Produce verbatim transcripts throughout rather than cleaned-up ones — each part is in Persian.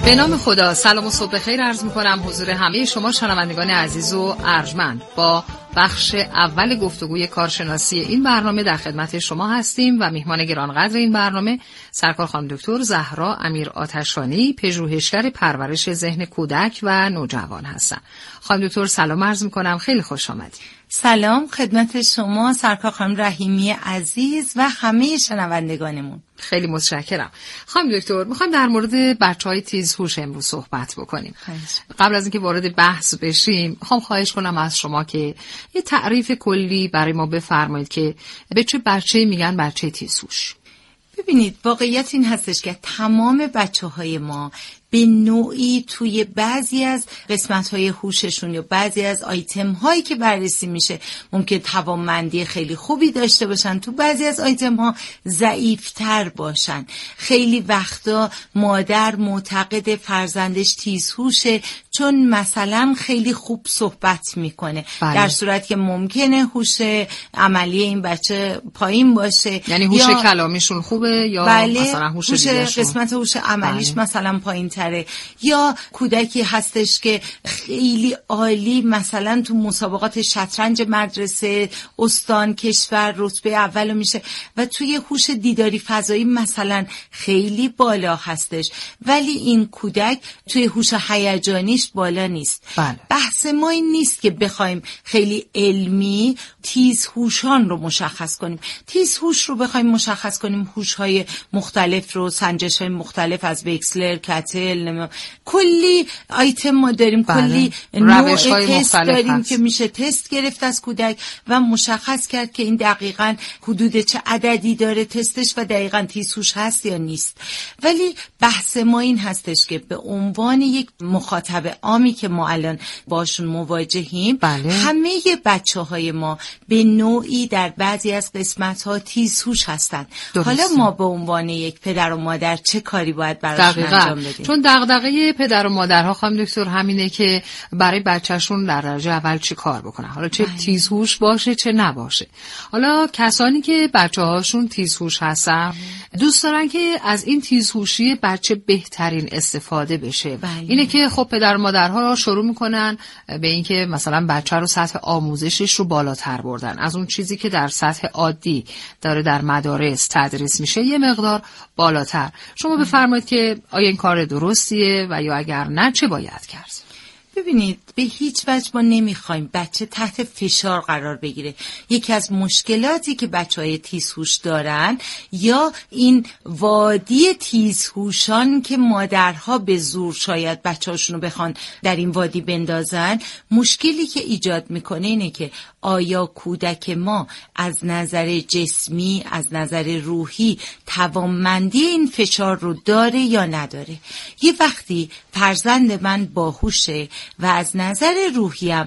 به نام خدا، سلام و صبح خیر عرض می‌کنم حضور همه شما شنوندگان عزیز و ارجمند. با بخش اول گفتگوی کارشناسی این برنامه در خدمت شما هستیم و میهمان گرانقدر این برنامه سرکار خانم دکتر زهرا امیر آتشانی، پژوهشگر پرورش ذهن کودک و نوجوان هستند. خانم دکتر سلام عرض می‌کنم، خیلی خوش آمدید. سلام خدمت شما سرکار خانم رحیمی عزیز و همه شنوندگانمون. خیلی متشکرم. خانم دکتر، میخوایم در مورد بچهای تیزهوش امروز صحبت بکنیم. خیلی. قبل از اینکه وارد بحث بشیم، میخوام خواهش کنم از شما که یه تعریف کلی برای ما بفرمایید که به چه بچه‌ای میگن بچه تیزهوش. ببینید، واقعیت این هستش که تمام بچه‌های ما به نوعی توی بعضی از قسمت‌های هوششون یا بعضی از آیتم‌هایی که بررسی میشه ممکن توانمندی خیلی خوبی داشته باشن، تو بعضی از آیتم‌ها ضعیف‌تر باشن. خیلی وقتا مادر معتقد فرزندش تیزهوشه چون مثلا خیلی خوب صحبت میکنه، بله. در صورت که ممکنه هوش عملی این بچه پایین باشه، یعنی هوش یا... کلامیشون خوبه یا بله. مثلا هوش دیگه‌شون قسمت هوش عملیش بله. مثلا پایین تره. یا کودکی هستش که خیلی عالی مثلا تو مسابقات شطرنج مدرسه استان کشور رتبه اولو میشه و توی هوش دیداری فضایی مثلا خیلی بالا هستش، ولی این کودک توی هوش هیجانیش بالا نیست. بله. بحث ما این نیست که بخوایم خیلی علمی تیزهوشان رو مشخص کنیم. تیزهوش رو بخوایم مشخص کنیم، هوش‌های مختلف رو، سنجش‌های مختلف از وکسلر، کتل، کلی آیتم ما داریم، بله. کلی نوع تست داریم هست. که میشه تست گرفت از کودک و مشخص کرد که این دقیقاً حدود چه عددی داره تستش و دقیقاً تیزهوش هست یا نیست. ولی بحث ما این هستش که به عنوان یک مخاطب عامی که ما الان باشون مواجهیم، بله. همه بچه‌های ما به نوعی در بعضی از قسمت‌ها تیزهوش هستن. حالا ما به عنوان یک پدر و مادر چه کاری باید براشون انجام بدیم؟ چون دغدغه پدر و مادرها خانم دکتر همینه که برای بچه‌شون در درجه اول چی کار بکنن، حالا چه تیزهوش باشه چه نباشه. حالا کسانی که بچه‌هاشون تیزهوش هستن دوست دارن که از این تیزهوشی بچه بهترین استفاده بشه. بله. اینه که خب پدر و مادرها شروع میکنن به اینکه مثلا بچه رو سطح آموزشش رو بالاتر بردن، از اون چیزی که در سطح عادی داره در مدارس تدریس میشه یه مقدار بالاتر. شما بفرمایید که آیا این کار درستیه و یا اگر نه چه باید کرد؟ ببینید، به هیچ وجه ما نمیخوایم بچه تحت فشار قرار بگیره. یکی از مشکلاتی که بچهای تیزهوش دارن یا این وادی تیزهوشان که مادرها به زور شاید بچه‌هاشون رو بخوان در این وادی بندازن، مشکلی که ایجاد میکنه اینه که آیا کودک ما از نظر جسمی، از نظر روحی توانمندی این فشار رو داره یا نداره. یه وقتی فرزند من باهوشه و از نظر روحی هم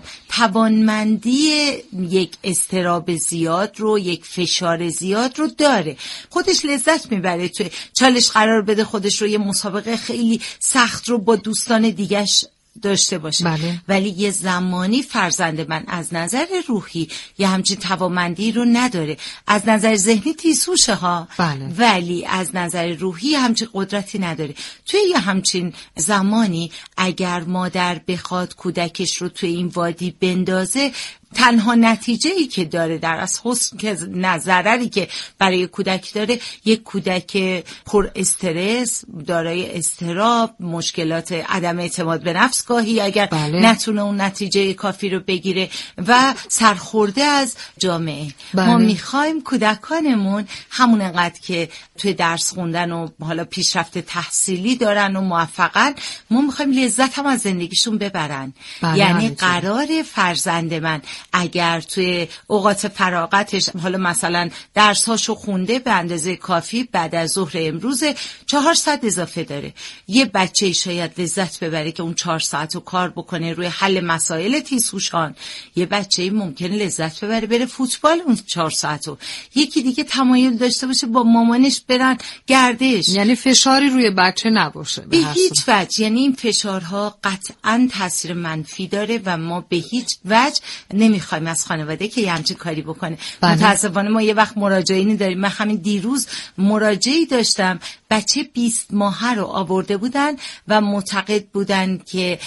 توانمندی یک اضطراب زیاد رو، یک فشار زیاد رو داره، خودش لذت میبره توی چالش قرار بده خودش رو یه مسابقه خیلی سخت رو با دوستان دیگش داشته باشه. بله. ولی یه زمانی فرزند من از نظر روحی یه همچین توانمندی رو نداره. از نظر ذهنی تیزهوشه ها، بله. ولی از نظر روحی همچین قدرتی نداره. توی یه همچین زمانی اگر مادر بخواد کودکش رو توی این وادی بندازه، تنها نتیجه‌ای که داره در از حسن که نظری که برای کودک داره، یک کودک پر استرس، دارای اضطراب، مشکلات عدم اعتماد به نفس گاهی اگر بله. نتونه اون نتیجه کافی رو بگیره و سرخورده از جامعه. بله. ما میخوایم کودکانمون همون انقدر که توی درس خوندن و حالا پیشرفت تحصیلی دارن و موفقن، ما میخوایم لذت هم از زندگیشون ببرن. بله. یعنی قرار فرزند من اگر توی اوقات فراغتش حالا مثلا درس‌هاشو خونده به اندازه کافی، بعد از ظهر امروز چهار ساعت اضافه داره، یه بچه شاید لذت ببره که اون چهار ساعت رو کار بکنه روی حل مسائل تیزهوشان. یه بچه ممکنه لذت ببره بره فوتبال اون چهار ساعت رو. یکی دیگه تمایل داشته باشه با مامانش برن گردش. یعنی فشاری روی بچه نباشه به هیچ وجه. یعنی این فشارها قطعاً تاثیر منفی داره و ما به هیچ وجه نمیخوایم از خانواده که همچین کاری بکنه. متاسفانه ما یه وقت مراجعینی داریم. من همین دیروز مراجعی داشتم، بچه بیست ماهه رو آورده بودن و معتقد بودن که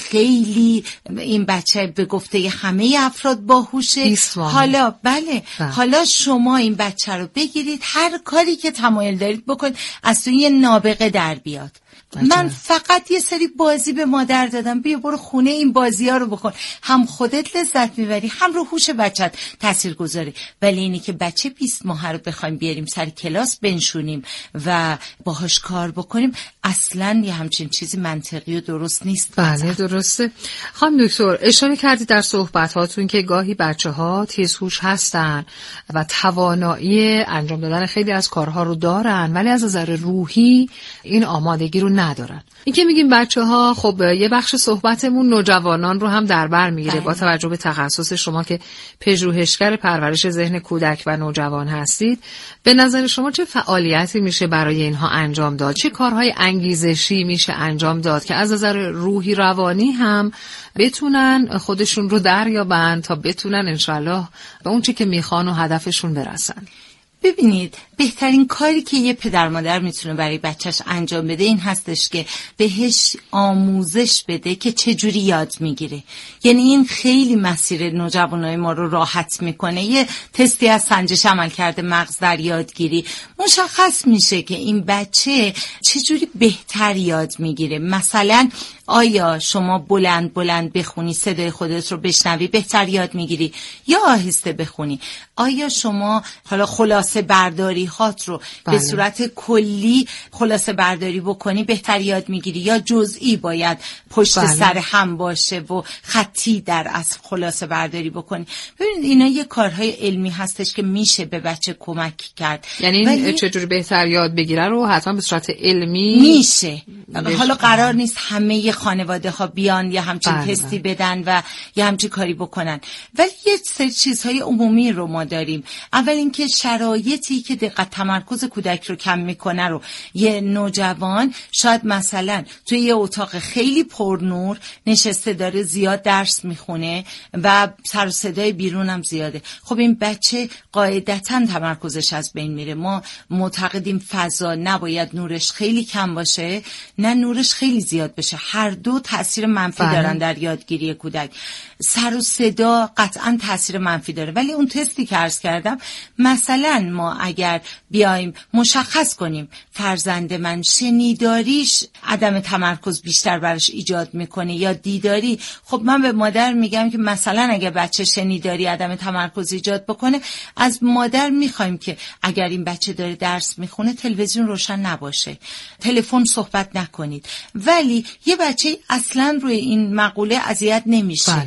خیلی این بچه به گفته همه افراد باهوشه. حالا بله ده. حالا شما این بچه رو بگیرید، هر کاری که تمایل دارید بکنید، از توی یه نابغه در بیاد. من فقط یه سری بازی به مادر دادم، بیا برو خونه این بازی ها رو بکن، هم خودت لذت میبری هم رو هوش بچت تاثیر گذاره. ولی اینی که بچه بیست ماهه رو بخوایم بیاریم سر کلاس بنشونیم و باهاش کار بکنیم، اصلا یه همچین چیزی منطقی و درست نیست. بله درسته. خانم دکتر اشاره کردید در صحبتاتون که گاهی بچه ها تیزهوش هستن و توانایی انجام دادن خیلی از کارها رو دارن، ولی از نظر روحی این آمادگی رو ندارن. این که میگیم بچه ها، خب یه بخش صحبتمون نوجوانان رو هم در بر میگیره. با توجه به تخصص شما که پژوهشگر پرورش ذهن کودک و نوجوان هستید، به نظر شما چه فعالیتی میشه برای اینها انجام داد؟ چه کارهای انگیزشی میشه انجام داد که از نظر روحی روانی هم بتونن خودشون رو دریابن تا بتونن انشالله به اون چی که میخوان و هدفشون برسن؟ ببینید، بهترین کاری که یه پدر مادر میتونه برای بچهش انجام بده این هستش که بهش آموزش بده که چجوری یاد میگیره. یعنی این خیلی مسیر نوجوانای ما رو راحت میکنه. یه تستی از سنجش عملکرد مغز در یادگیری مشخص میشه که این بچه چجوری بهتر یاد میگیره. مثلا آیا شما بلند بلند بخونی، صدای خودت رو بشنوی، بهتر یاد میگیری یا آهسته بخونی؟ آیا شما حالا خلاصه برداری هات رو بله. به صورت کلی خلاصه برداری بکنی، بهتر یاد میگیری یا جزئی باید پشت بله. سر هم باشه و خطی در اصل خلاصه برداری بکنی؟ ببینید اینا یه کارهای علمی هستش که میشه به بچه کمک کرد. یعنی ولی... چجوری بهتر یاد بگیره رو حتما به صورت علمی میشه. حالا قرار نیست همه خانواده ها بیان یا همچین بله. تستی بدن و یا همچین کاری بکنن، ولی یه سری چیزهای عمومی رو ما داریم. اول اینکه شرایطی که دقت تمرکز کودک رو کم میکنه رو، یه نوجوان شاید مثلا توی یه اتاق خیلی پرنور نشسته داره زیاد درس میخونه و سر و صدای بیرون هم زیاده، خب این بچه قاعدتاً تمرکزش از بین میره. ما معتقدیم فضا نباید نورش خیلی کم باشه نه نورش خیلی زیاد بشه، هر دو تأثیر منفی بله. دارن در یادگیری کودک. سر و صدا قطعاً تأثیر منفی داره، ولی اون تستی که عرض کردم، مثلا ما اگر بیایم مشخص کنیم فرزند من شنیداریش عدم تمرکز بیشتر براش ایجاد میکنه یا دیداری، خب من به مادر میگم که مثلا اگر بچه شنیداری عدم تمرکز ایجاد بکنه، از مادر میخوایم که اگر این بچه داره درس میخونه تلویزیون روشن نباشه، تلفن صحبت نکنید. ولی یه بچه اصلا روی این مقوله اذیت نمیشه.